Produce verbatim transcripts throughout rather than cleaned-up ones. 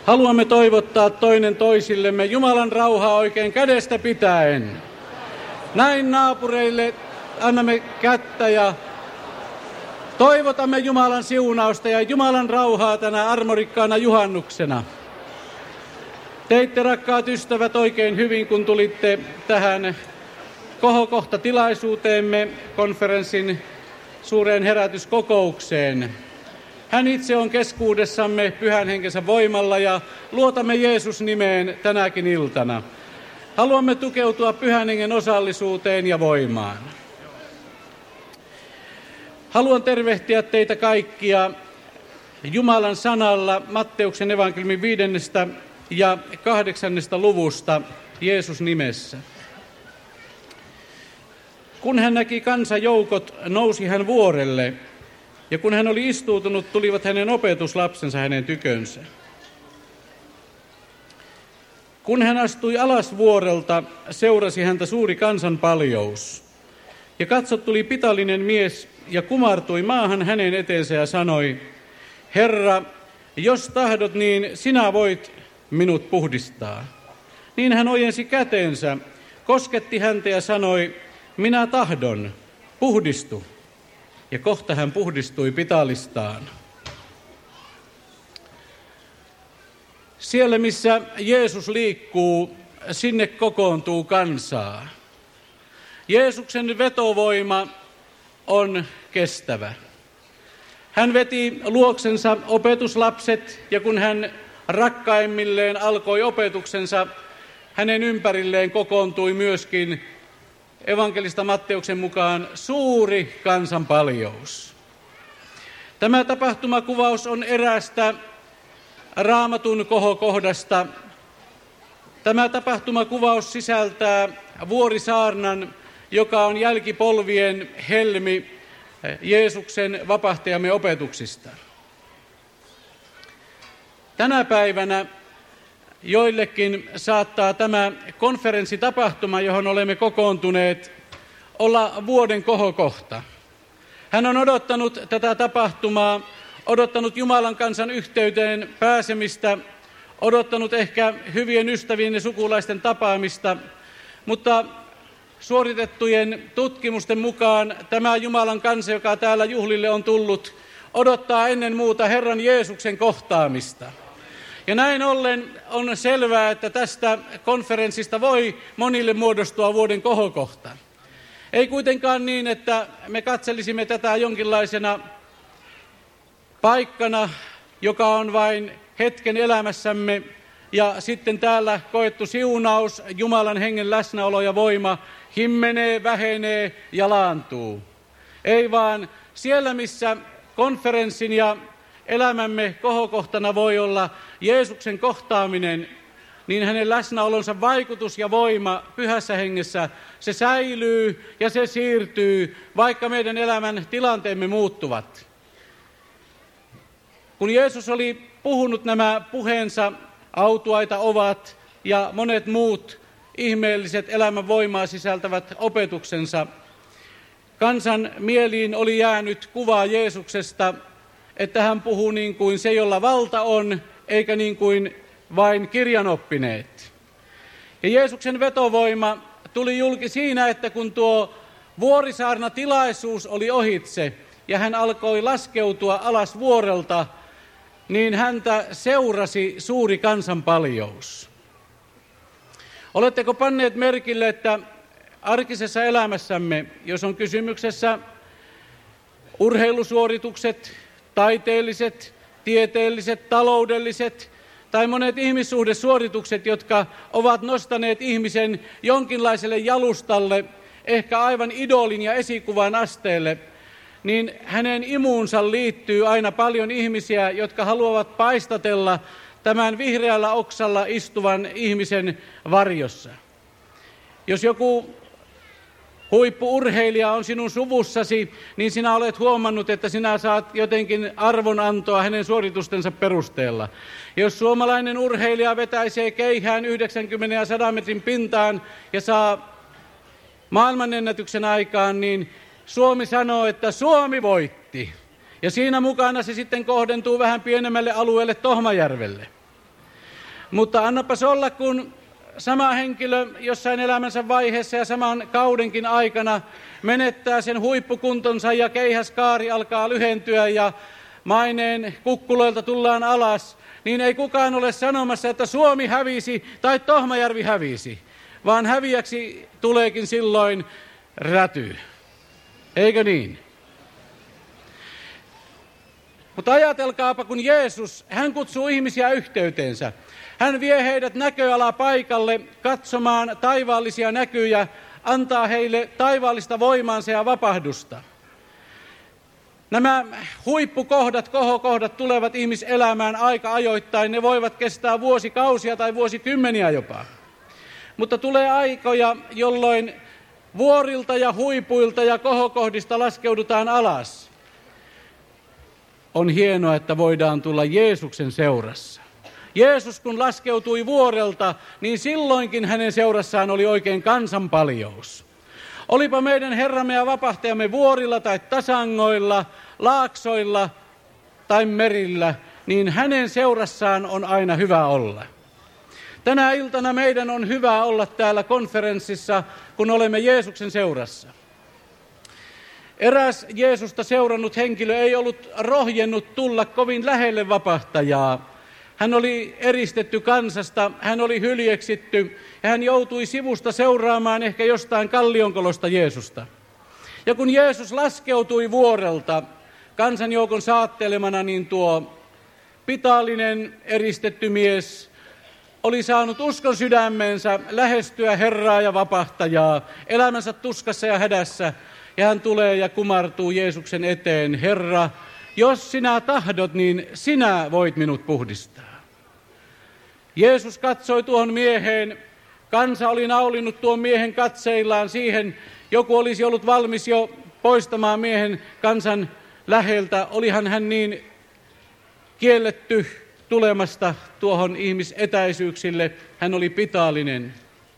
Haluamme toivottaa toinen toisillemme Jumalan rauhaa oikein kädestä pitäen. Näin naapureille annamme kättä ja toivotamme Jumalan siunausta ja Jumalan rauhaa tänä armorikkaana juhannuksena. Teitte, rakkaat ystävät, oikein hyvin, kun tulitte tähän kohokohtatilaisuuteemme, konferenssin suureen herätyskokoukseen. Hän itse on keskuudessamme pyhän henkensä voimalla ja luotamme Jeesus-nimeen tänäkin iltana. Haluamme tukeutua pyhän hengen osallisuuteen ja voimaan. Haluan tervehtiä teitä kaikkia Jumalan sanalla Matteuksen evankeliumin viidennestä ja kahdeksannesta luvusta Jeesus-nimessä. Kun hän näki kansajoukot, nousi hän vuorelle, ja kun hän oli istuutunut, tulivat hänen opetuslapsensa hänen tykönsä. Kun hän astui alas vuorelta, seurasi häntä suuri kansanpaljous. Ja katsot, tuli pitallinen mies ja kumartui maahan hänen eteensä ja sanoi, Herra, jos tahdot, niin sinä voit minut puhdistaa. Niin hän ojensi käteensä, kosketti häntä ja sanoi, minä tahdon, puhdistu. Ja kohta hän puhdistui pitallistaan. Siellä, missä Jeesus liikkuu, sinne kokoontuu kansaa. Jeesuksen vetovoima on kestävä. Hän veti luoksensa opetuslapset, ja kun hän rakkaimmilleen alkoi opetuksensa, hänen ympärilleen kokoontui myöskin evankelista Matteuksen mukaan suuri kansanpaljous. Tämä tapahtumakuvaus on eräästä Raamatun kohokohdasta. Tämä tapahtumakuvaus sisältää vuorisaarnan, joka on jälkipolvien helmi Jeesuksen vapahtajamme opetuksista. Tänä päivänä joillekin saattaa tämä konferenssitapahtuma, johon olemme kokoontuneet, olla vuoden kohokohta. Hän on odottanut tätä tapahtumaa, odottanut Jumalan kansan yhteyteen pääsemistä, odottanut ehkä hyvien ystävien ja sukulaisten tapaamista, mutta suoritettujen tutkimusten mukaan tämä Jumalan kansa, joka täällä juhlille on tullut, odottaa ennen muuta Herran Jeesuksen kohtaamista. Ja näin ollen on selvää, että tästä konferenssista voi monille muodostua vuoden kohokohta. Ei kuitenkaan niin, että me katselisimme tätä jonkinlaisena paikkana, joka on vain hetken elämässämme, ja sitten täällä koettu siunaus, Jumalan hengen läsnäolo ja voima himmenee, vähenee ja laantuu. Ei vaan siellä, missä konferenssin ja elämämme kohokohtana voi olla Jeesuksen kohtaaminen, niin hänen läsnäolonsa vaikutus ja voima pyhässä hengessä, se säilyy ja se siirtyy, vaikka meidän elämän tilanteemme muuttuvat. Kun Jeesus oli puhunut nämä puheensa, autuaita ovat ja monet muut ihmeelliset elämän voimaa sisältävät opetuksensa, kansan mieliin oli jäänyt kuva Jeesuksesta, että hän puhuu niin kuin se, jolla valta on, eikä niin kuin vain kirjanoppineet. Ja Jeesuksen vetovoima tuli julki siinä, että kun tuo vuorisaarnatilaisuus oli ohitse ja hän alkoi laskeutua alas vuorelta, niin häntä seurasi suuri kansanpaljous. Oletteko panneet merkille, että arkisessa elämässämme, jos on kysymyksessä urheilusuoritukset, taiteelliset, tieteelliset, taloudelliset tai monet ihmissuhdesuoritukset, jotka ovat nostaneet ihmisen jonkinlaiselle jalustalle, ehkä aivan idolin ja esikuvan asteelle, niin hänen imuunsa liittyy aina paljon ihmisiä, jotka haluavat paistatella tämän vihreällä oksalla istuvan ihmisen varjossa. Jos joku huippu-urheilija on sinun suvussasi, niin sinä olet huomannut, että sinä saat jotenkin arvonantoa hänen suoritustensa perusteella. Jos suomalainen urheilija vetäisee keihään yhdeksänkymmentä ja sadan metrin pintaan ja saa maailmanennätyksen aikaan, niin Suomi sanoo, että Suomi voitti. Ja siinä mukana se sitten kohdentuu vähän pienemmälle alueelle Tohmajärvelle. Mutta annapas olla, kun sama henkilö jossain elämänsä vaiheessa ja saman kaudenkin aikana menettää sen huippukuntonsa ja keihäskaari alkaa lyhentyä ja maineen kukkuloilta tullaan alas, niin ei kukaan ole sanomassa, että Suomi hävisi tai Tohmajärvi hävisi, vaan häviäksi tuleekin silloin räty. Eikö niin? Mutta ajatelkaapa, kun Jeesus, hän kutsuu ihmisiä yhteyteensä. Hän vie heidät näköalapaikalle katsomaan taivaallisia näkyjä, antaa heille taivaallista voimaansa ja vapahdusta. Nämä huippukohdat, kohokohdat tulevat ihmiselämään aika ajoittain. Ne voivat kestää vuosikausia tai vuosikymmeniä jopa. Mutta tulee aikoja, jolloin vuorilta ja huipuilta ja kohokohdista laskeudutaan alas. On hienoa, että voidaan tulla Jeesuksen seurassa. Jeesus kun laskeutui vuorelta, niin silloinkin hänen seurassaan oli oikein kansanpaljous. Olipa meidän Herramme ja vapahtajamme vuorilla tai tasangoilla, laaksoilla tai merillä, niin hänen seurassaan on aina hyvä olla. Tänä iltana meidän on hyvä olla täällä konferenssissa, kun olemme Jeesuksen seurassa. Eräs Jeesusta seurannut henkilö ei ollut rohjennut tulla kovin lähelle vapahtajaa. Hän oli eristetty kansasta, hän oli hyljeksitty ja hän joutui sivusta seuraamaan ehkä jostain kallionkolosta Jeesusta. Ja kun Jeesus laskeutui vuorelta kansanjoukon saattelemana, niin tuo pitallinen eristetty mies oli saanut uskon sydämeensä lähestyä Herraa ja vapahtajaa elämänsä tuskassa ja hädässä. Ja hän tulee ja kumartuu Jeesuksen eteen, Herra, jos sinä tahdot, niin sinä voit minut puhdistaa. Jeesus katsoi tuohon mieheen, kansa oli naulinut tuon miehen katseillaan siihen, joku olisi ollut valmis jo poistamaan miehen kansan läheltä, olihan hän niin kielletty tulemasta tuohon ihmisetäisyyksille, hän oli pitallinen.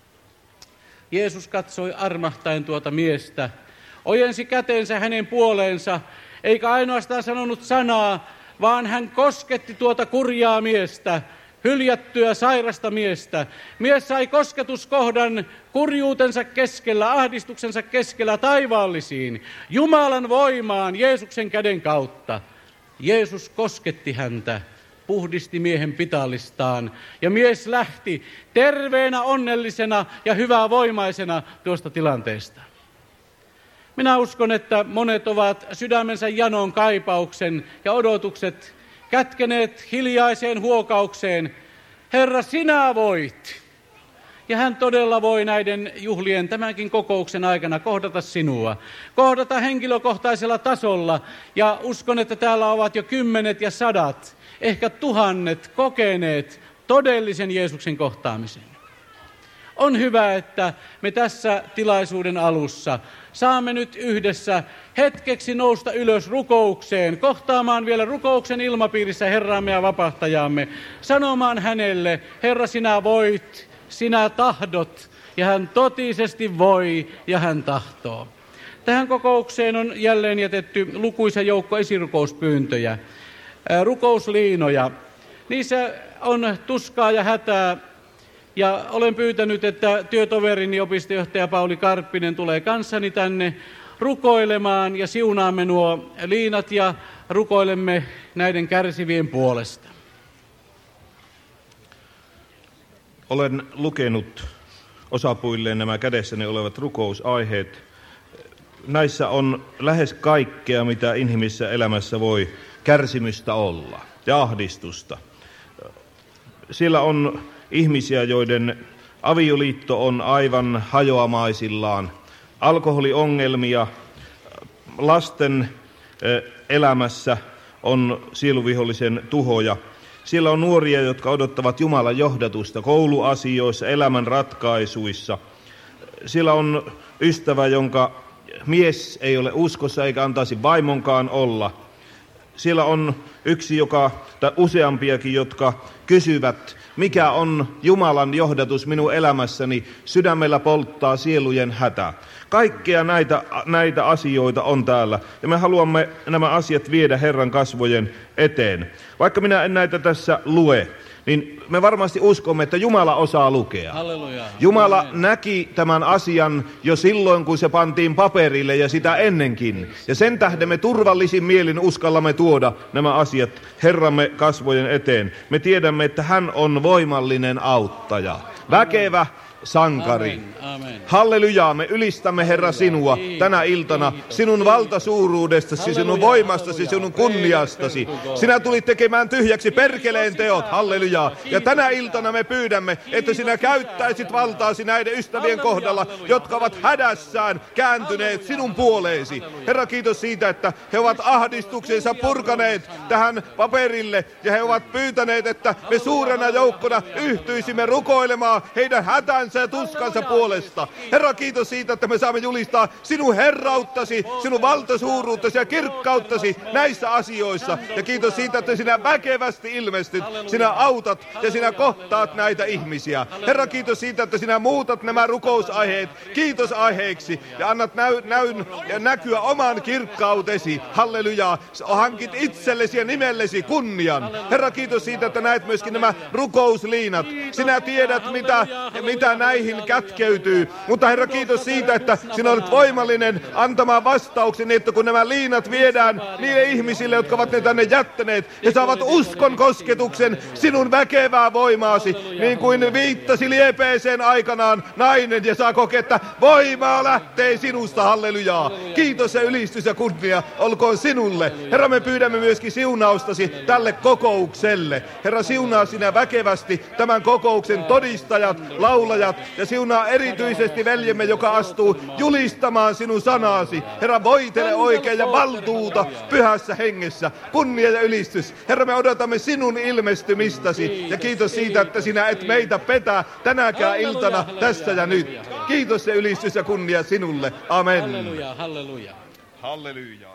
Jeesus katsoi armahtaen tuota miestä, ojensi kätensä hänen puoleensa, eikä ainoastaan sanonut sanaa, vaan hän kosketti tuota kurjaa miestä, hyljättyä sairasta miestä. Mies sai kosketuskohdan kurjuutensa keskellä, ahdistuksensa keskellä taivaallisiin, Jumalan voimaan Jeesuksen käden kautta. Jeesus kosketti häntä, puhdisti miehen pitallistaan ja mies lähti terveenä, onnellisena ja hyvävoimaisena tuosta tilanteesta. Minä uskon, että monet ovat sydämensä janon kaipauksen ja odotukset kätkeneet hiljaiseen huokaukseen. Herra, sinä voit. Ja hän todella voi näiden juhlien tämänkin kokouksen aikana kohdata sinua. Kohdata henkilökohtaisella tasolla. Ja uskon, että täällä ovat jo kymmenet ja sadat, ehkä tuhannet kokeneet todellisen Jeesuksen kohtaamisen. On hyvä, että me tässä tilaisuuden alussa saamme nyt yhdessä hetkeksi nousta ylös rukoukseen, kohtaamaan vielä rukouksen ilmapiirissä Herramme ja vapahtajaamme, sanomaan hänelle, Herra, sinä voit, sinä tahdot, ja hän totisesti voi, ja hän tahtoo. Tähän kokoukseen on jälleen jätetty lukuisa joukko esirukouspyyntöjä, rukousliinoja. Niissä on tuskaa ja hätää. Ja olen pyytänyt, että työtoverini opistojohtaja Pauli Karppinen tulee kanssani tänne rukoilemaan ja siunaamme nuo liinat ja rukoilemme näiden kärsivien puolesta. Olen lukenut osapuilleen nämä kädessäni olevat rukousaiheet. Näissä on lähes kaikkea, mitä inhimillisessä elämässä voi kärsimystä olla ja ahdistusta. Siellä on ihmisiä, joiden avioliitto on aivan hajoamaisillaan, alkoholiongelmia, lasten elämässä on sieluvihollisen tuhoja. Siellä on nuoria, jotka odottavat Jumalan johdatusta kouluasioissa, elämän ratkaisuissa. Siellä on ystävä, jonka mies ei ole uskossa eikä antaisi vaimonkaan olla. Siellä on yksi, joka, tai useampiakin, jotka kysyvät, mikä on Jumalan johdatus minun elämässäni, sydämellä polttaa sielujen hätä. Kaikkea näitä, näitä asioita on täällä, ja me haluamme nämä asiat viedä Herran kasvojen eteen. Vaikka minä en näitä tässä lue, niin me varmasti uskomme, että Jumala osaa lukea. Halleluja. Jumala Amen. näki tämän asian jo silloin, kun se pantiin paperille ja sitä ennenkin. Ja sen tähden me turvallisin mielin uskallamme tuoda nämä asiat Herramme kasvojen eteen. Me tiedämme, että hän on voimallinen auttaja, väkevä sankari. Amen. Amen. Hallelujaa, me ylistämme Herra sinua tänä iltana, sinun valtasuuruudestasi, sinun voimastasi, sinun kunniastasi. Sinä tulit tekemään tyhjäksi perkeleen teot, hallelujaa. Ja tänä iltana me pyydämme, että sinä käyttäisit valtaasi näiden ystävien kohdalla, jotka ovat hädässään kääntyneet sinun puoleesi. Herra, kiitos siitä, että he ovat ahdistuksensa purkaneet tähän paperille ja he ovat pyytäneet, että me suurena joukkona yhtyisimme rukoilemaan heidän hätänsä ja tuskansa puolesta. Herra, kiitos siitä, että me saamme julistaa sinun herrauttasi, sinun valtasuuruuttasi ja kirkkauttasi näissä asioissa. Ja kiitos siitä, että sinä väkevästi ilmestyt, sinä autat ja sinä kohtaat näitä ihmisiä. Herra, kiitos siitä, että sinä muutat nämä rukousaiheet kiitosaiheiksi ja annat näy, näyn ja näkyä oman kirkkautesi. Hallelujaa. Hankit itsellesi ja nimellesi kunnian. Herra, kiitos siitä, että näet myöskin nämä rukousliinat. Sinä tiedät, mitä, mitä näihin kätkeytyy. Mutta Herra, kiitos siitä, että sinä olet voimallinen antamaan vastauksen, niin että kun nämä liinat viedään niille ihmisille, jotka ovat ne tänne jättäneet, he saavat uskon kosketuksen sinun väkevää voimaasi, niin kuin viittasi liepeeseen aikanaan nainen, ja saa kokea, että voimaa lähtee sinusta, hallelujaa. Kiitos ja ylistys ja kunnia olkoon sinulle. Herra, me pyydämme myöskin siunaustasi tälle kokoukselle. Herra, siunaa sinä väkevästi tämän kokouksen todistajat, laulajat, ja siunaa erityisesti veljemme, joka astuu julistamaan sinun sanasi. Herra, voitele oikein ja valtuuta pyhässä hengessä. Kunnia ja ylistys. Herra, me odotamme sinun ilmestymistäsi. Ja kiitos siitä, että sinä et meitä petä tänäkään iltana tässä ja nyt. Kiitos ja ylistys ja kunnia sinulle. Amen. Halleluja, halleluja. Halleluja.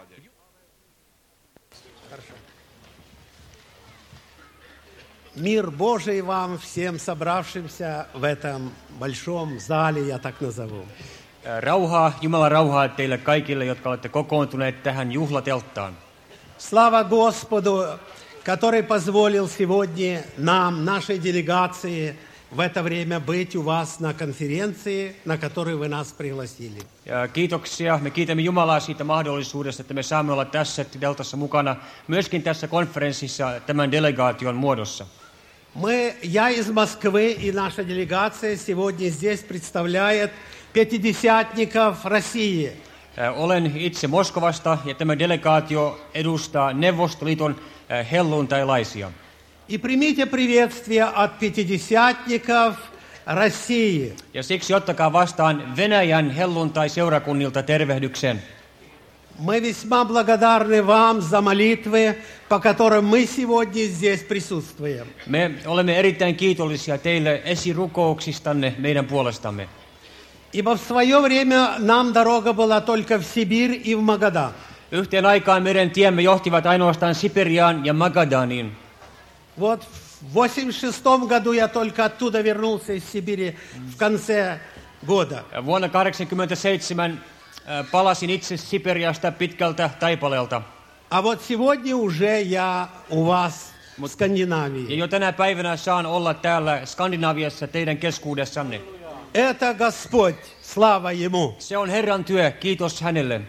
Мир Божий вам, всем собравшимся в этом большом зале, я так назову. Rauhaa, Jumalan rauhaa teille kaikille, jotka olette kokoontuneet tähän juhlatelttaan. Слава Господу, который позволил сегодня нам, нашей делегации, в это время быть у вас на конференции, на которую вы нас пригласили. Ja kiitoksia. Me kiitämme Jumalaa siitä mahdollisuudesta, että me saamme olla tässä Deltassa mukana, myöskin tässä konferenssissa tämän delegaation muodossa. Мы, я из Москвы, и наша делегация сегодня здесь представляет пятидесятников России. Olen itse Moskovasta ja tämä delegaatio edustaa Neuvostoliiton helluntailaisia. И примите приветствие от пятидесятников России. Ja siksi ottakaa vastaan Venäjän helluntai-seurakunnilta tervehdyksen. Мы весьма благодарны вам за молитвы, по которым мы сегодня здесь присутствуем. Me olemme erittäin kiitollisia teille esirukouksistanne meidän puolestamme. Ибо в свое время нам дорога была только в Сибирь и в Магадан. Yhteen aikaan meidän tiemme johtivat ainoastaan Siperiaan ja Magadaniin. Вот в восемьдесят шестом году я только оттуда вернулся из Сибири в конце года. Vuonna kahdeksankymmentäseitsemän palasin itse Siperiasta pitkältä taipaleelta. А вот сегодня уже я у вас в Ja Скандинавии. jo tänä päivänä saan olla täällä Skandinaviassa teidän keskuudessanne. Это Господь, слава Ему. Se on Herran työ, kiitos hänelle.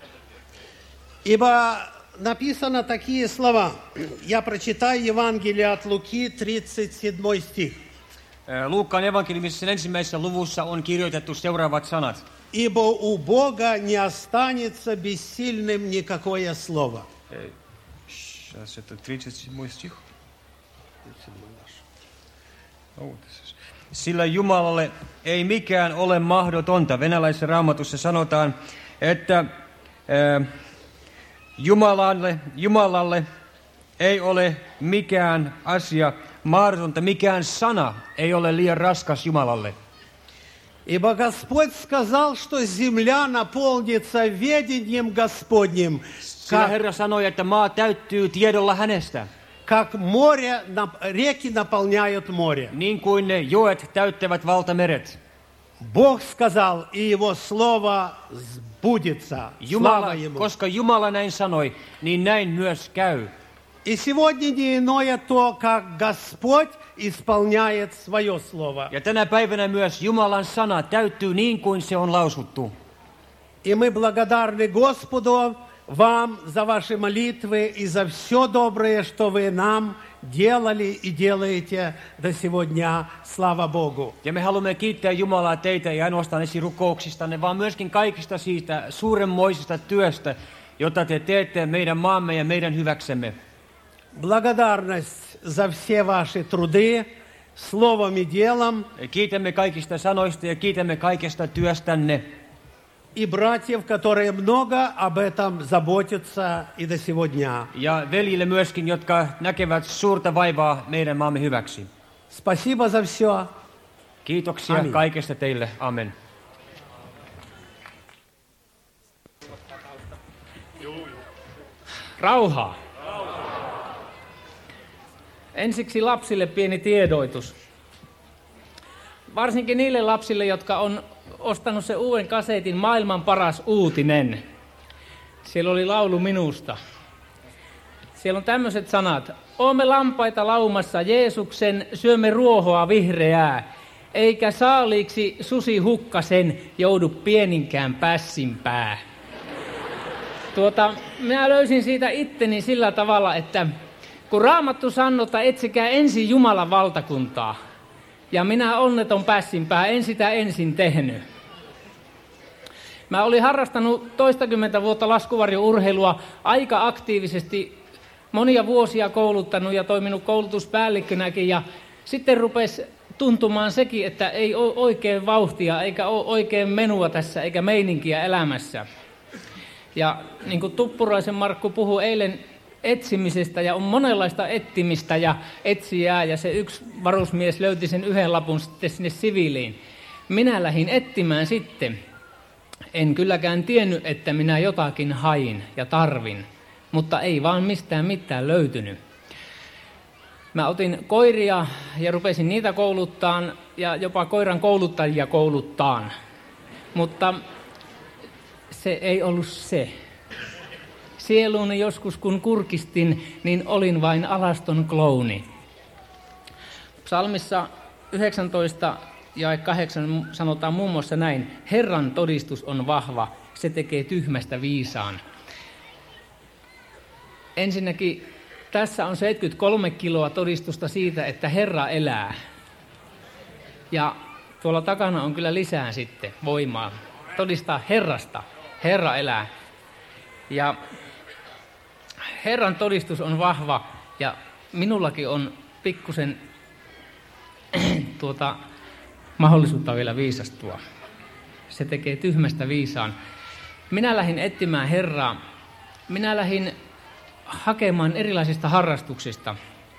Ибо написано такие слова. Я прочитаю Евангелие от Луки, тридцать седьмой стих. Luukkaan evankeliumissa ensimmäisessä luvussa on kirjoitettu seuraavat sanat. Ибо у Бога не останется бессильным никакое слово. Сейчас это тридцать седьмой стих. Sillä Jumalalle ei mikään ole mahdotonta. Venäläisessä raamatussa sanotaan, että äh, Jumalalle, Jumalalle ei ole mikään asia mahdotonta, mikään sana ei ole liian raskas Jumalalle. Ибо Господь сказал, что земля наполнится ведением Господним, Sillä как, Herra sanoi, että maa täyttyy tiedolla hänestä, как море, нап- реки наполняют море. niin kuin ne joet täyttävät valtameret. Бог сказал, и Его Слово сбудется. Jumala, Слава Ему. koska Jumala näin sanoi, niin näin myös käy. И сегодня не иное то, как Господь исполняет свое слово. Ja tänä päivänä myös Jumalan sana täyttyy niin kuin se on lausuttu. И мы благодарны Господу вам за ваши молитвы и за все доброе, что вы нам делали и делаете до сегодня. Слава Богу. Ja me haluamme kiittää Jumalaa teitä ei ainoastaan esirukouksistanne, vaan myöskin kaikista siitä suuremmoisesta työstä, jota te teette meidän maamme ja meidän hyväksemme. Благодарность за все ваши труды, словом и делом. Kiitämme kaikista sanoista ja kiitämme kaikesta työstänne. И братьев, которые много об этом заботятся и до сегодня. Ja veljille myöskin, jotka näkevät suurta vaivaa meidän maamme hyväksi. Спасибо за все. Kiitoksia Amin. kaikesta teille. Amen. Rauhaa. Ensiksi lapsille pieni tiedoitus. Varsinkin niille lapsille, jotka on ostanut sen uuden kasetin Maailman paras uutinen. Siellä oli laulu minusta. Siellä on tämmöiset sanat. Oomme lampaita laumassa Jeesuksen, syömme ruohoa vihreää, eikä saaliiksi susi hukkasen joudu pieninkään pässinpää. Tuota, minä löysin siitä itteni sillä tavalla, että kun Raamattu sanoo, että etsikää ensin Jumalan valtakuntaa, ja minä onneton pässinpää, en sitä ensin tehnyt. Mä olin harrastanut toistakymmentä vuotta laskuvarjourheilua aika aktiivisesti, monia vuosia kouluttanut ja toiminut koulutuspäällikkönäkin, ja sitten rupesi tuntumaan sekin, että ei ole oikein vauhtia, eikä ole oikein menua tässä, eikä meininkiä elämässä. Ja niin kuin Tuppuraisen Markku puhui eilen etsimisestä, ja on monenlaista etsimistä ja etsijää, ja se yksi varusmies löyti sen yhden lapun sitten sinne siviiliin. Minä lähdin etsimään sitten. En kylläkään tiennyt, että minä jotakin hain ja tarvin, mutta ei vaan mistään mitään löytynyt. Mä otin koiria ja rupesin niitä kouluttaan ja jopa koiran kouluttajia kouluttaan, mutta se ei ollut se. Sieluuni joskus kun kurkistin, niin olin vain alaston klouni. Psalmissa yhdeksäntoista ja kahdeksan sanotaan muun muassa näin. Herran todistus on vahva, se tekee tyhmästä viisaan. Ensinnäkin tässä on seitsemänkymmentäkolme kiloa todistusta siitä, että Herra elää. Ja tuolla takana on kyllä lisää sitten voimaa. Todistaa Herrasta. Herra elää. Ja Herran todistus on vahva ja minullakin on pikkusen tuota, mahdollisuutta vielä viisastua. Se tekee tyhmästä viisaan. Minä lähdin etsimään Herraa. Minä lähdin hakemaan erilaisista harrastuksista.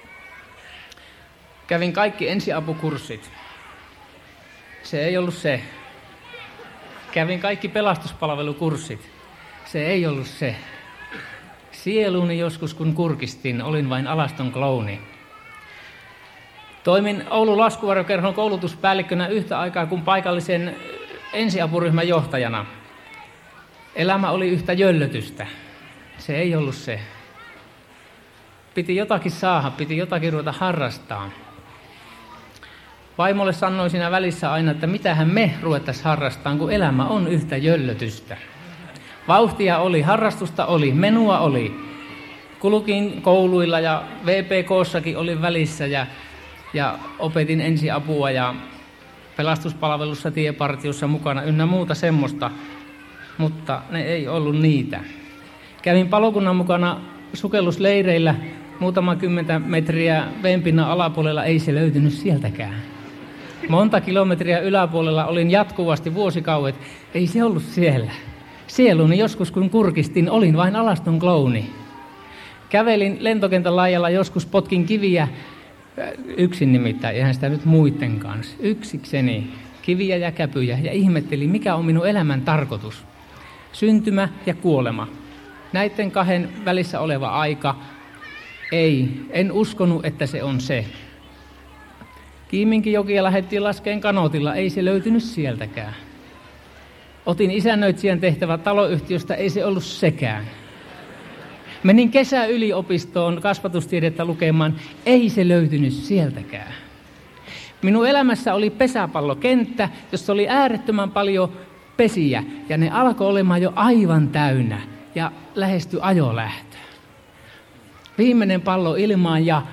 Kävin kaikki ensiapukurssit. Se ei ollut se. Kävin kaikki pelastuspalvelukurssit. Se ei ollut se. Sieluni joskus kun kurkistin, olin vain alaston klouni. Toimin Oulun laskuvarjokerhon koulutuspäällikkönä yhtä aikaa kuin paikallisen ensiapuryhmän johtajana. Elämä oli yhtä jöllötystä. Se ei ollut se. Piti jotakin saada, piti jotakin ruveta harrastaa. Vaimolle sanoin siinä välissä aina, että mitähän me ruvettaisiin harrastamaan, kun elämä on yhtä jöllötystä. Vauhtia oli, harrastusta oli, menua oli. Kulkin kouluilla ja V P K:ssakin olin välissä ja, ja opetin ensiapua ja pelastuspalvelussa, tiepartiossa mukana ynnä muuta semmoista, mutta ne ei ollut niitä. Kävin palokunnan mukana sukellusleireillä muutama kymmentä metriä veenpinnan alapuolella, ei se löytynyt sieltäkään. Monta kilometriä yläpuolella olin jatkuvasti vuosikauet, ei se ollut siellä. Sieluni joskus kun kurkistin, olin vain alaston klouni. Kävelin lentokentän laajalla, joskus potkin kiviä, yksin nimittäin, eihän sitä nyt muiden kanssa, yksikseni, kiviä ja käpyjä, ja ihmettelin, mikä on minun elämän tarkoitus. Syntymä ja kuolema. Näiden kahden välissä oleva aika, ei, en uskonut, että se on se. Kiiminkijokia lähdettiin laskeen kanootilla, ei se löytynyt sieltäkään. Otin isännöitsijän tehtävä taloyhtiöstä, ei se ollut sekään. Menin kesäyliopistoon kasvatustiedettä lukemaan, ei se löytynyt sieltäkään. Minun elämässä oli pesäpallokenttä, jossa oli äärettömän paljon pesiä, ja ne alkoi olemaan jo aivan täynnä, ja lähestyi ajolähtö. Viimeinen pallo ilmaan, ja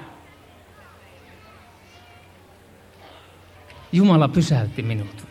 Jumala pysäytti minut.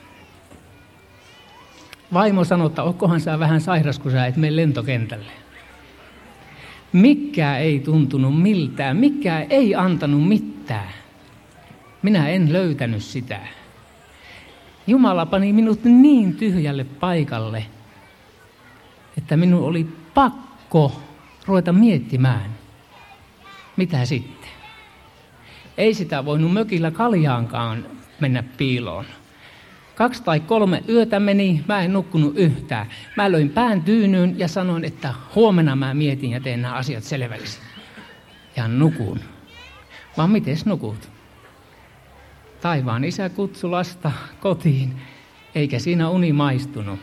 Vaimo sanoi, että onkohan sä vähän sairas, kun sä et mene lentokentälle. Mikään ei tuntunut miltään, mikään ei antanut mitään. Minä en löytänyt sitä. Jumala pani minut niin tyhjälle paikalle, että minun oli pakko ruveta miettimään, mitä sitten. Ei sitä voinut mökillä kaljaankaan mennä piiloon. Kaksi tai kolme yötä meni, mä en nukkunut yhtään. Mä löin pään tyynyyn ja sanoin, että huomenna mä mietin ja teen nämä asiat selväksi. Ja nukun. Vaan mites nukut? Taivaan isä kutsui lasta kotiin, eikä siinä uni maistunut.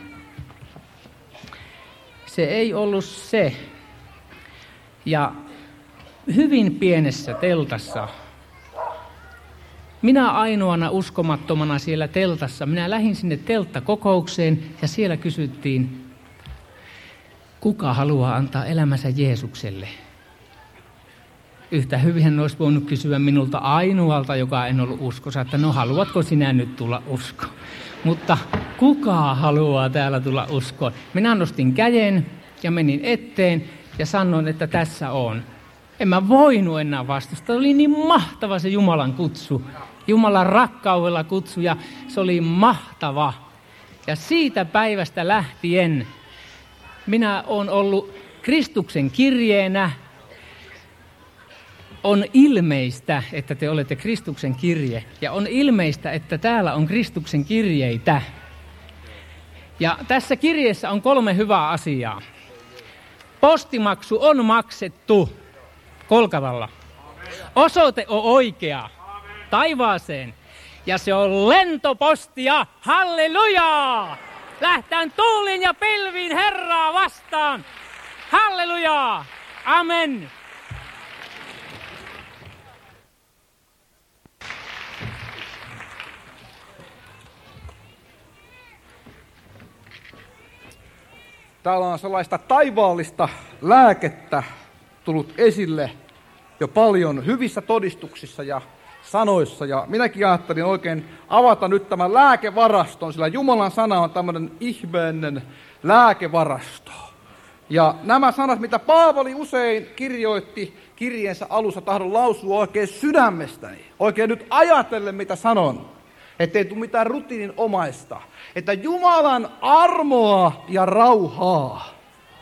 Se ei ollut se. Ja hyvin pienessä teltassa, minä ainoana uskomattomana siellä teltassa, minä lähdin sinne telttakokoukseen ja siellä kysyttiin, kuka haluaa antaa elämänsä Jeesukselle? Yhtä hyvin hän olisi voinut kysyä minulta ainoalta, joka en ollut uskossa, että no haluatko sinä nyt tulla uskoon? Mutta kuka haluaa täällä tulla uskoon? Minä nostin käden ja menin eteen ja sanoin, että tässä on. En mä voinut enää vastustaa. Oli niin mahtava se Jumalan kutsu. Jumalan rakkaudella kutsu ja se oli mahtava. Ja siitä päivästä lähtien minä olen ollut Kristuksen kirjeenä. On ilmeistä, että te olette Kristuksen kirje. Ja on ilmeistä, että täällä on Kristuksen kirjeitä. Ja tässä kirjeessä on kolme hyvää asiaa. Postimaksu on maksettu Kolkavalla. Osoite on oikea. Taivaaseen. Ja se on lentopostia. Hallelujaa! Lähtään tuulin ja pilviin Herraa vastaan. Hallelujaa! Amen! Täällä on sellaista taivaallista lääkettä tullut esille jo paljon hyvissä todistuksissa ja sanoissa. Ja minäkin ajattelin oikein avata nyt tämän lääkevaraston, sillä Jumalan sana on tämmöinen ihmeellinen lääkevarasto. Ja nämä sanat, mitä Paavali usein kirjoitti kirjeensä alussa, tahdon lausua oikein sydämestäni. Oikein nyt ajatellen, mitä sanon. Ettei tule mitään rutiininomaista. Että Jumalan armoa ja rauhaa.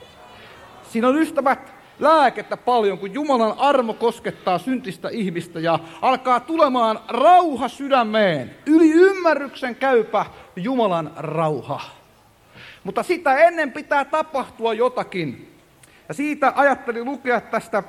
Siinä on ystävät lääkettä paljon, kun Jumalan armo koskettaa syntistä ihmistä ja alkaa tulemaan rauha sydämeen. Yli ymmärryksen käypä Jumalan rauha. Mutta sitä ennen pitää tapahtua jotakin. Ja siitä ajattelin lukea tästä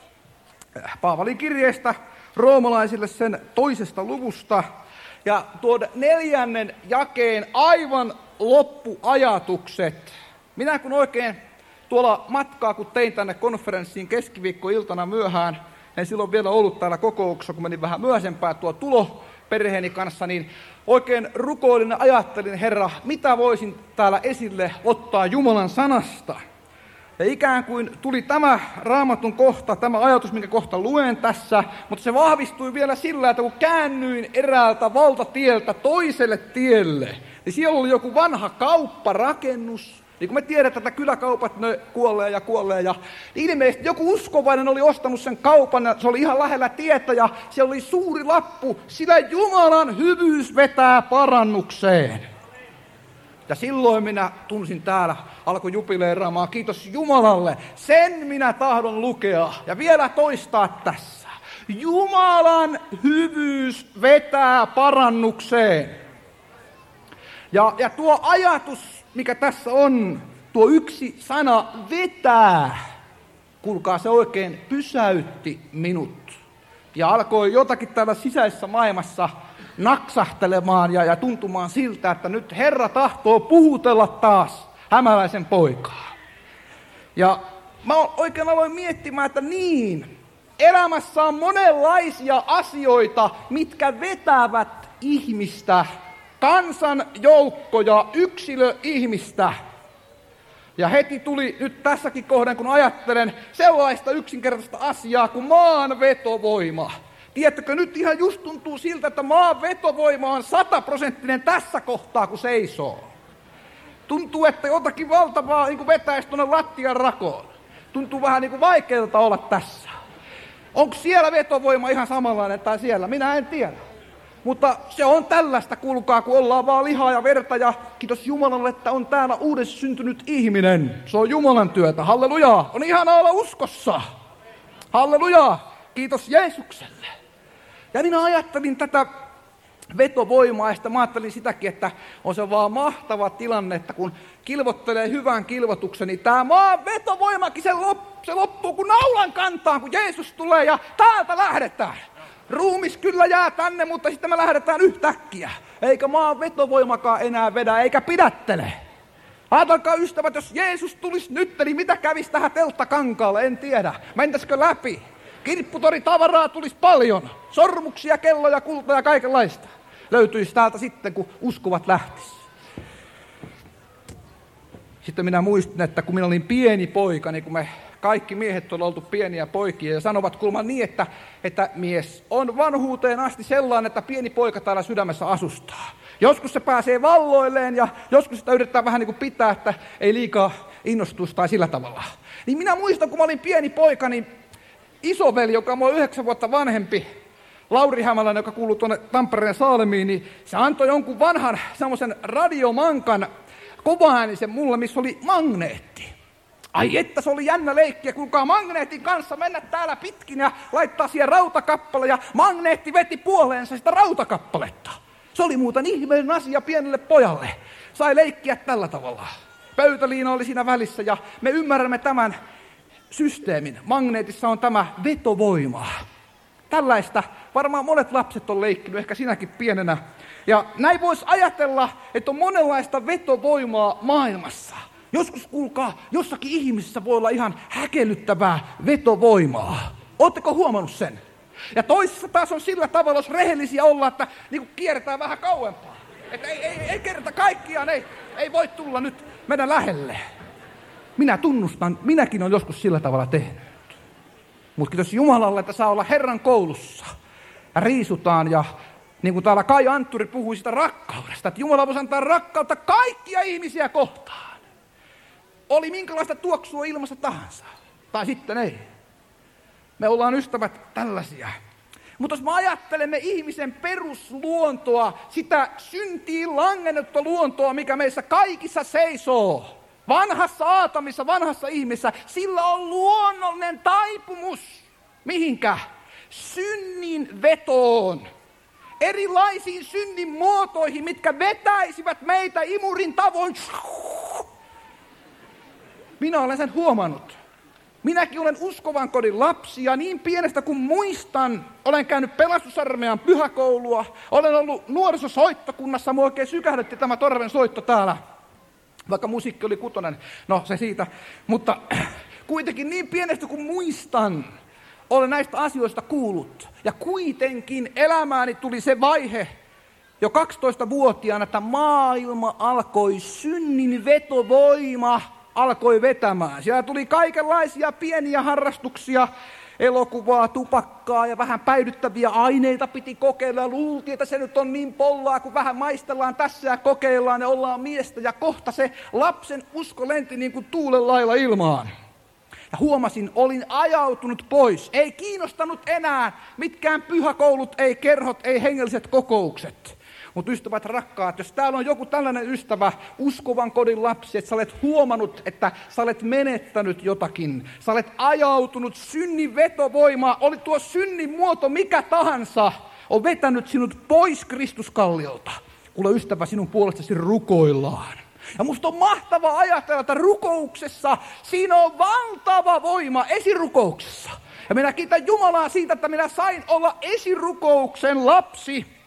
Paavalin kirjeestä roomalaisille sen toisesta luvusta. Ja tuon neljännen jakeen aivan loppuajatukset. Minä kun oikein tuolla matkaa, kun tein tänne konferenssiin keskiviikkoiltana myöhään, en silloin vielä ollut täällä kokouksessa, kun menin vähän myöhempään tuo tulo perheeni kanssa, niin oikein rukoilin ja ajattelin, Herra, mitä voisin täällä esille ottaa Jumalan sanasta. Ja ikään kuin tuli tämä Raamatun kohta, tämä ajatus, minkä kohta luen tässä, mutta se vahvistui vielä sillä, että kun käännyin eräältä valtatieltä toiselle tielle, niin siellä oli joku vanha kaupparakennus. Niin kun me tiedetään, että kyläkaupat ne kuolee ja kuolee, ja ilmeisesti joku uskovainen oli ostanut sen kaupan, ja se oli ihan lähellä tietä, ja siellä oli suuri lappu, sillä Jumalan hyvyys vetää parannukseen. Ja silloin minä tunsin täällä, alkoi jubileeraamaan, kiitos Jumalalle, sen minä tahdon lukea ja vielä toistaa tässä. Jumalan hyvyys vetää parannukseen. Ja, ja tuo ajatus, mikä tässä on, tuo yksi sana vetää, kuulkaa se oikein pysäytti minut. Ja alkoi jotakin täällä sisäisessä maailmassa naksahtelemaan ja, ja tuntumaan siltä, että nyt Herra tahtoo puhutella taas hämäläisen poikaa. Ja mä oikein aloin miettimään, että niin, elämässä on monenlaisia asioita, mitkä vetävät ihmistä, kansan joukkoja, yksilöihmistä. Ja heti tuli nyt tässäkin kohden, kun ajattelen sellaista yksinkertaista asiaa kuin maan vetovoima. Tiedättekö, nyt ihan just tuntuu siltä, että maan vetovoima on sataprosenttinen tässä kohtaa, kun seisoo. Tuntuu, että jotakin valtavaa niin kuin vetäisi tuonne lattian rakoon. Tuntuu vähän niin kuin vaikealta olla tässä. Onko siellä vetovoima ihan samanlainen tai siellä? Minä en tiedä. Mutta se on tällaista, kuulkaa, kun ollaan vaan lihaa ja verta ja kiitos Jumalalle, että on täällä uudessa syntynyt ihminen. Se on Jumalan työtä. Hallelujaa. On ihanaa olla uskossa. Hallelujaa. Kiitos Jeesukselle. Ja minä ajattelin tätä vetovoimaa, ja mä ajattelin sitäkin, että on se vaan mahtava tilanne, että kun kilvottelee hyvän kilvotuksen, niin tämä maan vetovoimakin se, lop, se loppuu kun naulan kantaan, kun Jeesus tulee ja täältä lähdetään. Ruumis kyllä jää tänne, mutta sitten me lähdetään yhtäkkiä. Eikä maan vetovoimakaan enää vedä, eikä pidättele. Ajatelkaa ystävät, jos Jeesus tulisi nyt, niin mitä kävisi tähän telttakankaalle, en tiedä. Mentäisikö läpi? Kirpputori tavaraa tulisi paljon. Sormuksia, kelloja, kultaa ja kaikenlaista. Löytyisi täältä sitten, kun uskovat lähtisi. Sitten minä muistin, että kun minä olin pieni poika, niin kun me kaikki miehet on oltu pieniä poikia ja sanovat kulma niin, että, että mies on vanhuuteen asti sellainen, että pieni poika täällä sydämessä asustaa. Joskus se pääsee valloilleen ja joskus sitä yritetään vähän niin kuin pitää, että ei liikaa innostusta tai sillä tavalla. Niin minä muistan, kun mä olin pieni poika, niin isoveli, joka on yhdeksän vuotta vanhempi, Lauri Hämäläinen, joka kuuluu tuonne Tampereen Saalemiin, niin se antoi jonkun vanhan semmoisen radiomankan kovaäänisen mulle, missä oli magneetti. Ai että se oli jännä leikki, ja kuulkaa magneetin kanssa mennä täällä pitkin ja laittaa siihen rautakappale, ja magneetti veti puoleensa sitä rautakappaletta. Se oli muuten ihmeellinen asia pienelle pojalle. Sai leikkiä tällä tavalla. Pöytäliina oli siinä välissä, ja me ymmärrämme tämän systeemin. Magneetissa on tämä vetovoima. Tällaista varmaan monet lapset on leikkinyt, ehkä sinäkin pienenä. Ja näin voisi ajatella, että on monenlaista vetovoimaa maailmassa. Joskus, kuulkaa, jossakin ihmisessä voi olla ihan häkellyttävää vetovoimaa. Oletteko huomannut sen? Ja toisessa taas on sillä tavalla, jos rehellisiä olla, että niin kuin kierretään vähän kauempaa. Että ei, ei, ei kerta kaikkiaan, ei, ei voi tulla nyt meidän lähelle. Minä tunnustan, minäkin olen joskus sillä tavalla tehnyt. Mutta kiitos Jumalalle, että saa olla Herran koulussa. Ja riisutaan ja niin kuin täällä Kai Antturi puhui sitä rakkaudesta, että Jumala voisi antaa rakkautta kaikkia ihmisiä kohtaan. Oli minkälaista tuoksua ilmassa tahansa. Tai sitten ei. Me ollaan ystävät tällaisia. Mutta jos me ajattelemme ihmisen perusluontoa, sitä syntiin langennutta luontoa, mikä meissä kaikissa seisoo, vanhassa Aatamissa, vanhassa ihmisessä, sillä on luonnollinen taipumus. Mihinkä? Synnin vetoon. Erilaisiin synnin muotoihin, mitkä vetäisivät meitä imurin tavoin. Minä olen sen huomannut. Minäkin olen uskovan kodin lapsi ja niin pienestä kuin muistan, olen käynyt pelastusarmeijan pyhäkoulua, olen ollut nuorisosoittokunnassa, minua oikein sykähdytti tämä torven soitto täällä, vaikka musiikki oli kutonen, no se siitä, mutta kuitenkin niin pienestä kuin muistan, olen näistä asioista kuullut ja kuitenkin elämääni tuli se vaihe, jo kaksitoistavuotiaana, että maailma alkoi synnin vetovoima, alkoi vetämään. Siellä tuli kaikenlaisia pieniä harrastuksia, elokuvaa, tupakkaa ja vähän päihdyttäviä aineita piti kokeilla. Ja luultiin, että se nyt on niin pollaa, kun vähän maistellaan tässä ja kokeillaan ja ollaan miestä. Ja kohta se lapsen usko lenti niin kuin tuulen lailla ilmaan. Ja huomasin, olin ajautunut pois. Ei kiinnostanut enää mitkään pyhäkoulut, ei kerhot, ei hengelliset kokoukset. Mutta ystävät rakkaat, jos täällä on joku tällainen ystävä, uskovan kodin lapsi, että sä olet huomannut, että sä olet menettänyt jotakin. Sä olet ajautunut synnin vetovoimaa, oli tuo synnin muoto mikä tahansa, on vetänyt sinut pois Kristuskalliolta. Kuule ystävä, sinun puolestasi rukoillaan. Ja musta on mahtavaa ajatella, että rukouksessa siinä on valtava voima esirukouksessa. Ja minä kiitän Jumalaa siitä, että minä sain olla esirukouksen lapsi.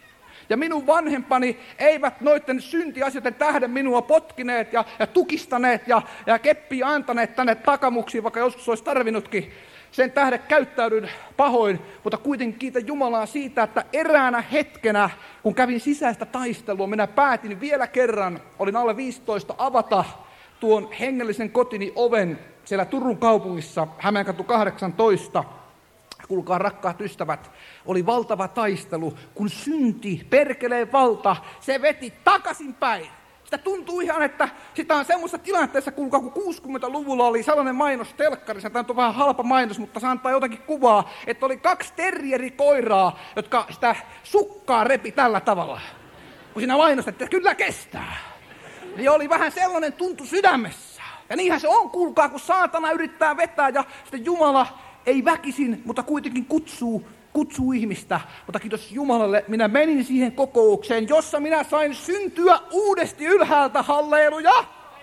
Ja minun vanhempani eivät noiden syntiasioiden tähden minua potkineet ja, ja tukistaneet ja, ja keppiä antaneet tänne takamuksiin, vaikka joskus olisi tarvinnutkin. Sen tähden käyttäydyn pahoin, mutta kuitenkin kiitän Jumalaa siitä, että eräänä hetkenä, kun kävin sisäistä taistelua, minä päätin vielä kerran, olin alle viisitoista, avata tuon hengellisen kotini oven siellä Turun kaupungissa, Hämeenkatu kahdeksantoista. Kuulkaa rakkaat ystävät, oli valtava taistelu, kun synti, perkeleen valta, se veti takaisinpäin. Sitä tuntuu ihan, että sitä on semmoisessa tilanteessa, kuulkaa, kun kuusikymmentäluvulla oli sellainen mainos telkkarissa, tämä on vähän halpa mainos, mutta se antaa jotakin kuvaa, että oli kaksi terrierikoiraa, jotka sitä sukkaa repi tällä tavalla. Kun siinä mainostettiin, että kyllä kestää. Niin oli vähän sellainen tuntu sydämessä. Ja niinhän se on, kuulkaa, kun saatana yrittää vetää ja sitten Jumala ei väkisin, mutta kuitenkin kutsuu, kutsuu ihmistä. Mutta kiitos Jumalalle, minä menin siihen kokoukseen, jossa minä sain syntyä uudesti ylhäältä, halleluja!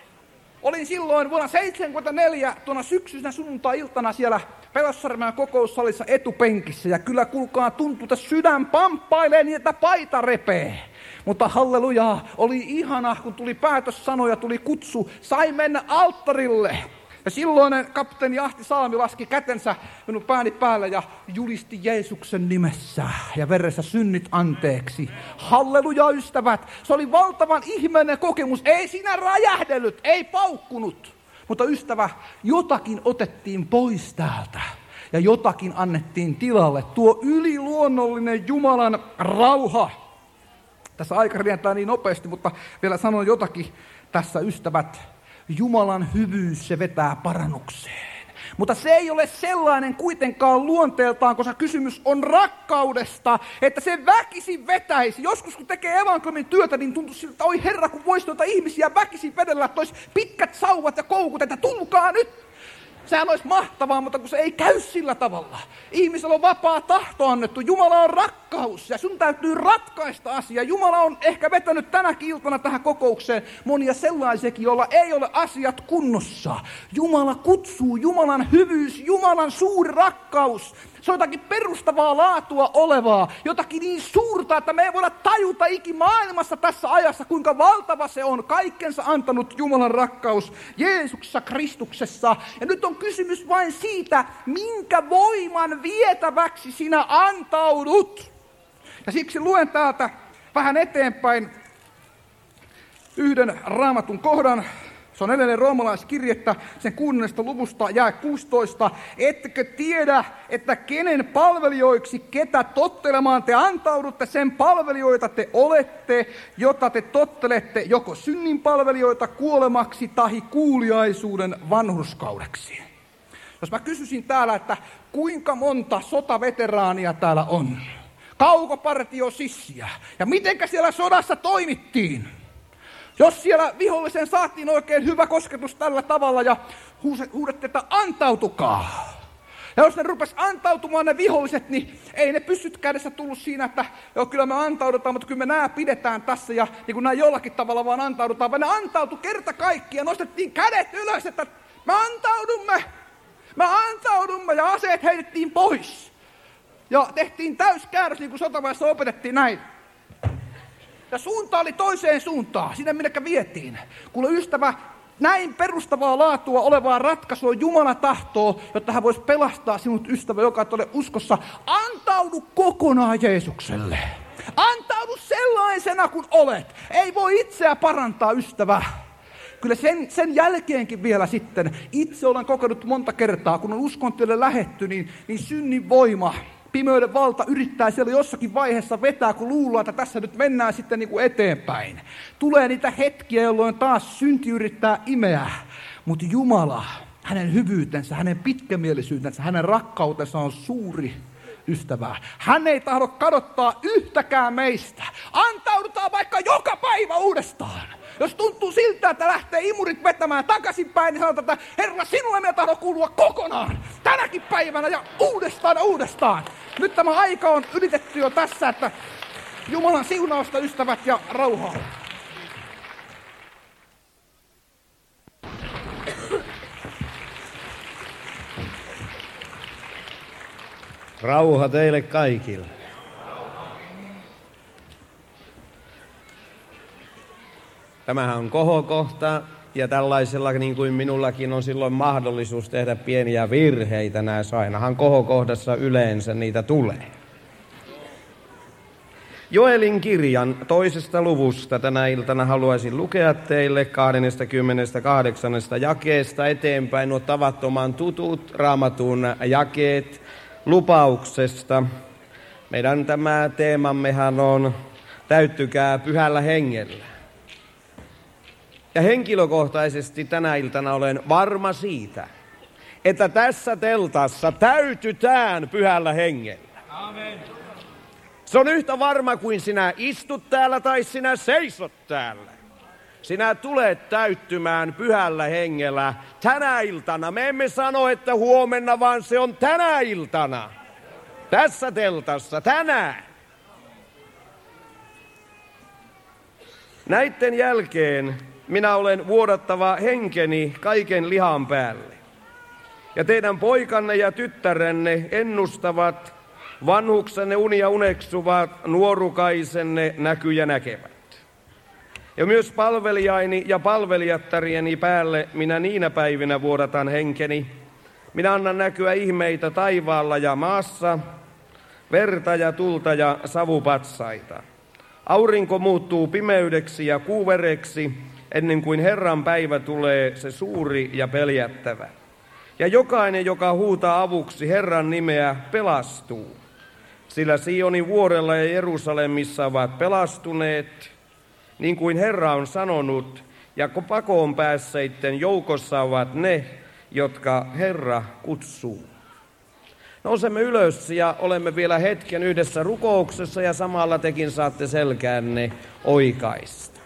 Olin silloin vuonna seitsemänkymmentäneljä tuona syksyisenä sunnuntai-iltana siellä Pelastussarjamään kokoussalissa etupenkissä. Ja kyllä kuulkaa tuntuu, että sydän pamppailee niin, että paita repee. Mutta halleluja, oli ihana, kun tuli päätössanoja, tuli kutsu, sai mennä alttarille. Ja silloinen kapteeni Ahti Salmi laski kätensä minun pääni päälle ja julisti Jeesuksen nimessä ja veressä synnit anteeksi. Halleluja ystävät, se oli valtavan ihmeellinen kokemus, ei siinä räjähdellyt, ei paukkunut. Mutta ystävä, jotakin otettiin pois täältä ja jotakin annettiin tilalle. Tuo yliluonnollinen Jumalan rauha. Tässä aika rientää niin nopeasti, mutta vielä sanon jotakin tässä ystävät. Jumalan hyvyys, se vetää parannukseen. Mutta se ei ole sellainen kuitenkaan luonteeltaan, koska kysymys on rakkaudesta, että se väkisin vetäisi. Joskus kun tekee evankeliumin työtä, niin tuntuu siltä, että oi Herra, kun voisi noita ihmisiä väkisin vedellä, että olisi pitkät sauvat ja koukut, että tulkaa nyt. Sehän olisi mahtavaa, mutta kun se ei käy sillä tavalla. Ihmisellä on vapaa tahto annettu. Jumala on rakkaus ja sun täytyy ratkaista asia. Jumala on ehkä vetänyt tänäkin iltana tähän kokoukseen monia sellaisiakin, joilla ei ole asiat kunnossa. Jumala kutsuu, Jumalan hyvyys, Jumalan suuri rakkaus. Se on jotakin perustavaa laatua olevaa, jotakin niin suurta, että me ei voida tajuta ikimaailmassa tässä ajassa, kuinka valtava se on, kaikkensa antanut Jumalan rakkaus Jeesuksessa Kristuksessa. Ja nyt on kysymys vain siitä, minkä voiman vietäväksi sinä antaudut. Ja siksi luen täältä vähän eteenpäin yhden raamatun kohdan. Se on edelleen roomalaiskirjettä, sen kuudennesta luvusta jae kuusitoista. Ettekö tiedä, että kenen palvelijoiksi, ketä tottelemaan te antaudutte, sen palvelijoita te olette, jota te tottelette joko synnin palvelijoita kuolemaksi tahi kuuliaisuuden vanhurskaudeksi. Jos mä kysyisin täällä, että kuinka monta sotaveteraania täällä on? Kaukopartiosissiä. Ja mitenkä siellä sodassa toimittiin? Jos siellä vihollisen saatiin oikein hyvä kosketus tällä tavalla ja huudettiin, että antautukaa. Ja jos ne rupes antautumaan ne viholliset, niin ei ne pystyt kädessä tullut siinä, että joo, kyllä me antaudutaan, mutta kyllä me nää pidetään tässä ja niin kuin näin jollakin tavalla vaan antaudutaan. Vaan ne antautui kerta kaikkiaan ja nostettiin kädet ylös, että me antaudumme, me antaudumme ja aseet heitettiin pois. Ja tehtiin täyskäännös, niin kuin sotavaiheessa opetettiin näin. Ja suunta oli toiseen suuntaan, sinne minnekä vietiin. Kuule ystävä, näin perustavaa laatua olevaa ratkaisua Jumala tahtoo, jotta hän voisi pelastaa sinut ystävä, joka et ole uskossa. Antaudu kokonaan Jeesukselle. Antaudu sellaisena kuin olet. Ei voi itseä parantaa ystävä. Kyllä sen, sen jälkeenkin vielä sitten, itse olen kokenut monta kertaa, kun on uskontielle lähetty, niin, niin synnin voima, pimeyden valta yrittää siellä jossakin vaiheessa vetää, kun luullaan, että tässä nyt mennään sitten niin kuin eteenpäin. Tulee niitä hetkiä, jolloin taas synti yrittää imeä, mutta Jumala, hänen hyvyytensä, hänen pitkämielisyytensä, hänen rakkautensa on suuri ystävää. Hän ei tahdo kadottaa yhtäkään meistä. Antaudutaan vaikka joka päivä uudestaan. Jos tuntuu siltä, että lähtee imurit vetämään takaisinpäin, niin sanotaan, että Herra, sinulle minä tahdon kuulua kokonaan. Tänäkin päivänä ja uudestaan ja uudestaan. Nyt tämä aika on ylitetty jo tässä, että Jumalan siunausta ystävät ja rauhaa. Rauha teille kaikille. Tämähän on kohokohta, ja tällaisella niin kuin minullakin on silloin mahdollisuus tehdä pieniä virheitä näissä. Ainahan kohokohdassa yleensä niitä tulee. Joelin kirjan toisesta luvusta tänä iltana haluaisin lukea teille kaksikymmentäkahdeksan jakeesta eteenpäin nuo tavattoman tutut Raamatun jakeet lupauksesta. Meidän tämä teemammehan on täyttykää pyhällä hengellä. Ja henkilökohtaisesti tänä iltana olen varma siitä, että tässä teltassa täytytään pyhällä hengellä. Amen. Se on yhtä varma kuin sinä istut täällä tai sinä seisot täällä. Sinä tulet täyttymään pyhällä hengellä tänä iltana. Me emme sano, että huomenna, vaan se on tänä iltana. Tässä teltassa, tänään. Näitten jälkeen minä olen vuodattava henkeni kaiken lihan päälle. Ja teidän poikanne ja tyttärenne ennustavat, vanhuksenne unia uneksuvat, nuorukaisenne näkyjä näkevät. Ja myös palvelijaini ja palvelijattarieni päälle minä niinä päivinä vuodatan henkeni. Minä annan näkyä ihmeitä taivaalla ja maassa, verta ja tulta ja savupatsaita. Aurinko muuttuu pimeydeksi ja kuuvereksi, ennen kuin Herran päivä tulee, se suuri ja peljättävä. Ja jokainen, joka huutaa avuksi Herran nimeä, pelastuu. Sillä Sionin vuorella ja Jerusalemissa ovat pelastuneet, niin kuin Herra on sanonut, ja pakoon päässeitten joukossa ovat ne, jotka Herra kutsuu. Nousemme ylös ja olemme vielä hetken yhdessä rukouksessa ja samalla tekin saatte selkäänne oikaista.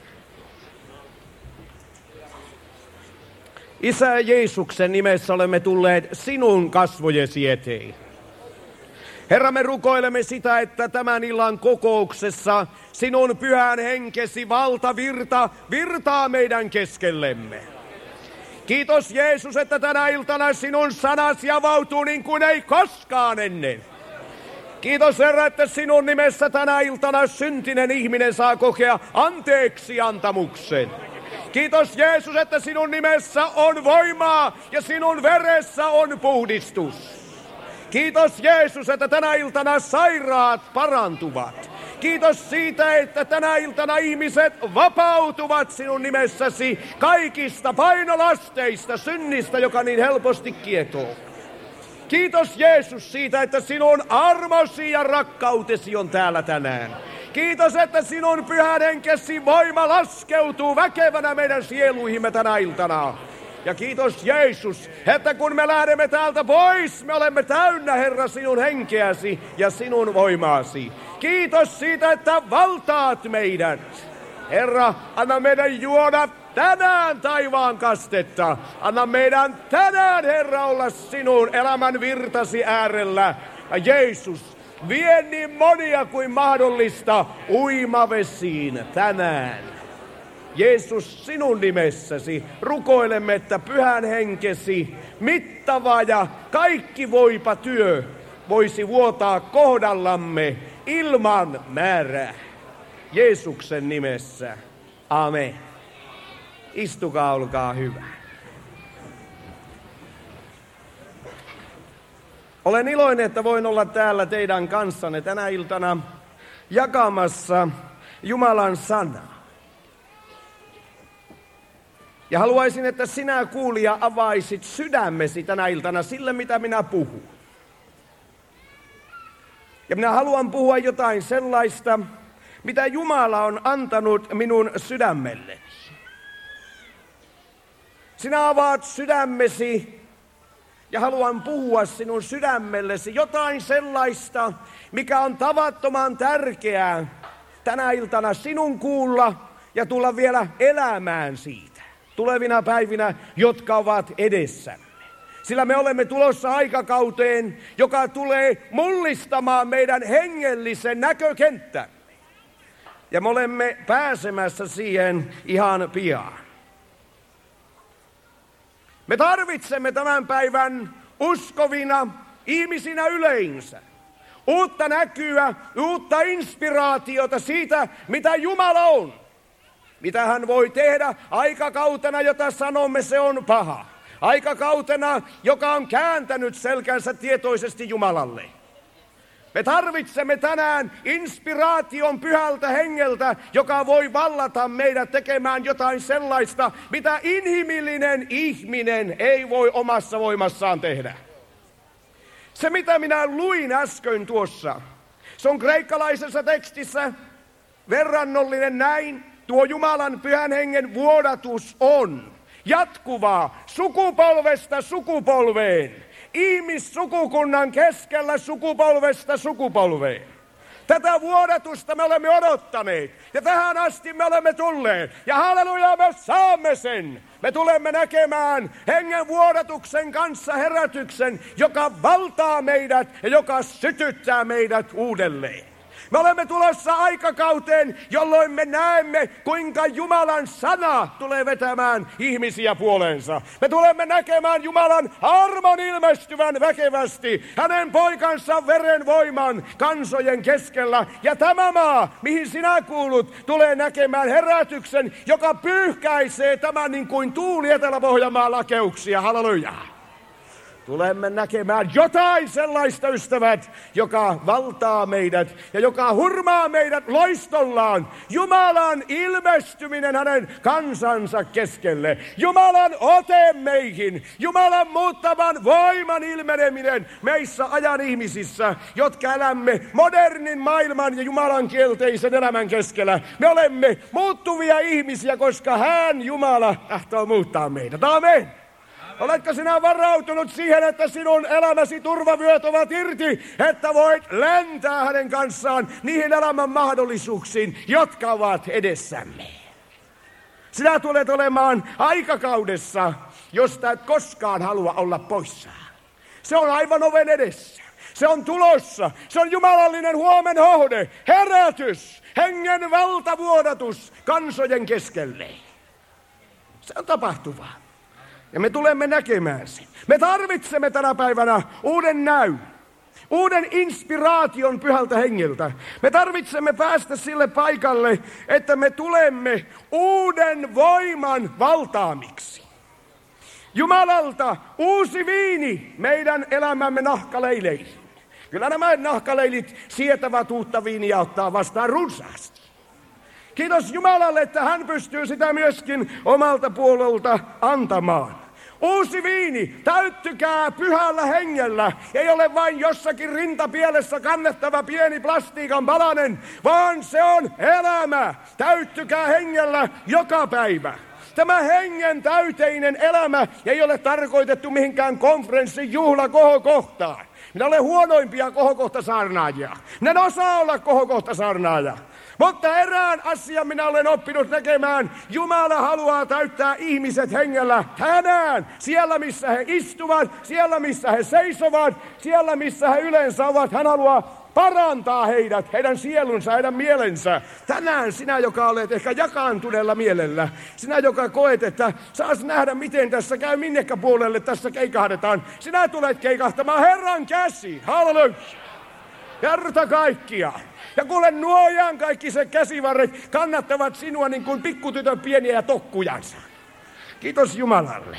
Isä Jeesuksen nimessä olemme tulleet sinun kasvojesi eteen. Herra, me rukoilemme sitä, että tämän illan kokouksessa sinun pyhän henkesi valtavirta virtaa meidän keskellemme. Kiitos Jeesus, että tänä iltana sinun sanasi avautuu niin kuin ei koskaan ennen. Kiitos Herra, että sinun nimessä tänä iltana syntinen ihminen saa kokea anteeksi antamuksen. Kiitos Jeesus, että sinun nimessä on voimaa ja sinun veressä on puhdistus. Kiitos Jeesus, että tänä iltana sairaat parantuvat. Kiitos siitä, että tänä iltana ihmiset vapautuvat sinun nimessäsi kaikista painolasteista, synnistä, joka niin helposti kietoo. Kiitos Jeesus siitä, että sinun armosi ja rakkautesi on täällä tänään. Kiitos, että sinun pyhän henkesi voima laskeutuu väkevänä meidän sieluihimme tänä iltana. Ja kiitos Jeesus, että kun me lähdemme täältä pois, me olemme täynnä, Herra, sinun henkeäsi ja sinun voimaasi. Kiitos siitä, että valtaat meidät. Herra, anna meidän juoda tänään taivaan kastetta. Anna meidän tänään, Herra, olla sinun elämän virtasi äärellä. Ja Jeesus, vie niin monia kuin mahdollista uimavesiin tänään. Jeesus, sinun nimessäsi rukoilemme, että pyhän henkesi mittava ja kaikki voipa työ voisi vuotaa kohdallamme ilman määrää. Jeesuksen nimessä. Amen. Istukaa, olkaa hyvä. Olen iloinen, että voin olla täällä teidän kanssanne tänä iltana jakamassa Jumalan sanaa. Ja haluaisin, että sinä kuulija avaisit sydämesi tänä iltana sille, mitä minä puhun. Ja minä haluan puhua jotain sellaista, mitä Jumala on antanut minun sydämelleni. Sinä avaat sydämesi ja haluan puhua sinun sydämellesi jotain sellaista, mikä on tavattoman tärkeää tänä iltana sinun kuulla ja tulla vielä elämään siitä tulevina päivinä, jotka ovat edessämme. Sillä me olemme tulossa aikakauteen, joka tulee mullistamaan meidän hengellisen näkökenttämme. Ja me olemme pääsemässä siihen ihan pian. Me tarvitsemme tämän päivän uskovina ihmisinä yleensä uutta näkyä, uutta inspiraatiota siitä, mitä Jumala on. Mitä hän voi tehdä aikakautena, jota sanomme, se on paha. Aikakautena, joka on kääntänyt selkänsä tietoisesti Jumalalle. Me tarvitsemme tänään inspiraation pyhältä hengeltä, joka voi vallata meidät tekemään jotain sellaista, mitä inhimillinen ihminen ei voi omassa voimassaan tehdä. Se, mitä minä luin äsken tuossa, se on kreikkalaisessa tekstissä verrannollinen näin. Tuo Jumalan pyhän hengen vuodatus on jatkuvaa sukupolvesta sukupolveen. Ihmissukukunnan keskellä sukupolvesta sukupolveen. Tätä vuodatusta me olemme odottaneet ja tähän asti me olemme tulleet. Ja halleluja, me saamme sen. Me tulemme näkemään hengen vuodatuksen kanssa herätyksen, joka valtaa meidät ja joka sytyttää meidät uudelleen. Me olemme tulossa aikakauteen, jolloin me näemme, kuinka Jumalan sana tulee vetämään ihmisiä puoleensa. Me tulemme näkemään Jumalan armon ilmestyvän väkevästi, hänen poikansa verenvoiman kansojen keskellä. Ja tämä maa, mihin sinä kuulut, tulee näkemään herätyksen, joka pyyhkäisee tämän niin kuin tuuli Etelä-Pohjanmaan lakeuksia. Halleluja! Tulemme näkemään jotain sellaista, ystävät, joka valtaa meidät ja joka hurmaa meidät loistollaan. Jumalan ilmestyminen hänen kansansa keskelle. Jumalan ote meihin. Jumalan muuttavan voiman ilmeneminen meissä ajan ihmisissä, jotka elämme modernin maailman ja Jumalan kielteisen elämän keskellä. Me olemme muuttuvia ihmisiä, koska hän, Jumala, tahtoo muuttaa meidät. Amen. Oletko sinä varautunut siihen, että sinun elämäsi turvavyöt ovat irti, että voit lentää hänen kanssaan niihin elämän mahdollisuuksiin, jotka ovat edessämme? Sinä tulet olemaan aikakaudessa, josta et koskaan halua olla poissa. Se on aivan oven edessä. Se on tulossa. Se on jumalallinen huomenhohde, herätys, hengen valtavuodatus kansojen keskelle. Se on tapahtuvaa. Ja me tulemme näkemään sen. Me tarvitsemme tänä päivänä uuden näyn, uuden inspiraation pyhältä hengeltä. Me tarvitsemme päästä sille paikalle, että me tulemme uuden voiman valtaamiksi. Jumalalta uusi viini meidän elämämme nahkaleileihin. Kyllä nämä nahkaleilit sietävät uutta viiniä ottaa vastaan runsaasti. Kiitos Jumalalle, että hän pystyy sitä myöskin omalta puolelta antamaan. Uusi viini, täyttykää pyhällä hengellä. Ei ole vain jossakin rintapielessä kannettava pieni plastiikan palanen, vaan se on elämä. Täyttykää hengellä joka päivä. Tämä hengen täyteinen elämä ei ole tarkoitettu mihinkään konferenssin juhlakohokohtaan. Minä olen huonoimpia kohokohtasaarnaajia. Minä en osaa olla kohokohtasaarnaaja. Mutta erään asian minä olen oppinut näkemään. Jumala haluaa täyttää ihmiset hengellä tänään. Siellä missä he istuvat, siellä missä he seisovat, siellä missä he yleensä ovat. Hän haluaa parantaa heidät, heidän sielunsa, heidän mielensä. Tänään sinä, joka olet ehkä jakaantuneella mielellä, sinä, joka koet, että saas nähdä, miten tässä käy, minnekä puolelle tässä keikahdetaan. Sinä tulet keikahtamaan Herran käsi. Halleluja! Kerta kaikkiaan. Ja kuule, nuojaan kaikki se käsivarret kannattavat sinua niin kuin pikkutytön pieniä tokkujansa. Kiitos Jumalalle.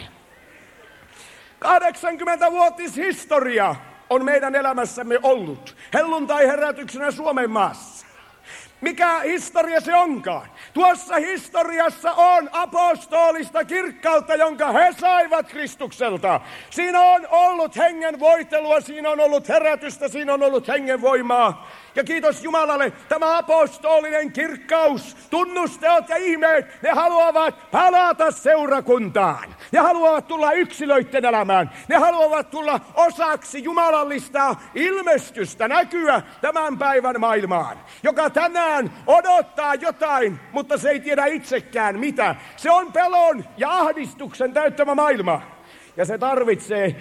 kahdeksankymmentävuotishistoria on meidän elämässämme ollut helluntai-herätyksenä Suomen maassa. Mikä historia se onkaan? Tuossa historiassa on apostolista kirkkautta, jonka he saivat Kristukselta. Siinä on ollut hengen voitelua, siinä on ollut herätystä, siinä on ollut hengen voimaa. Ja kiitos Jumalalle, tämä apostolinen kirkkaus, tunnusteot ja ihmeet, ne haluavat palata seurakuntaan. Ne haluavat tulla yksilöiden elämään. Ne haluavat tulla osaksi jumalallista ilmestystä, näkyä tämän päivän maailmaan, joka tänään odottaa jotain, mutta se ei tiedä itsekään mitä. Se on pelon ja ahdistuksen täyttämä maailma. Ja se tarvitsee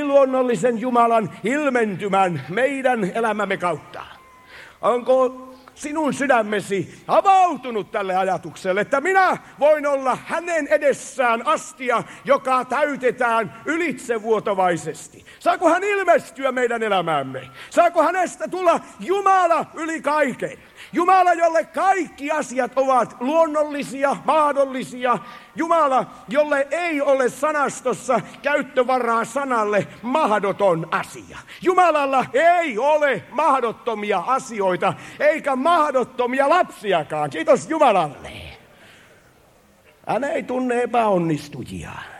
yliluonnollisen Jumalan ilmentymän meidän elämämme kautta. Onko sinun sydämesi avautunut tälle ajatukselle, että minä voin olla hänen edessään astia, joka täytetään ylitsevuotovaisesti? Saako hän ilmestyä meidän elämäämme? Saako hänestä tulla Jumala yli kaiken? Jumala, jolle kaikki asiat ovat luonnollisia, mahdollisia. Jumala, jolle ei ole sanastossa käyttövaraa sanalle mahdoton asia. Jumalalla ei ole mahdottomia asioita, eikä mahdottomia lapsiakaan. Kiitos Jumalalle. Hän ei tunne epäonnistujia.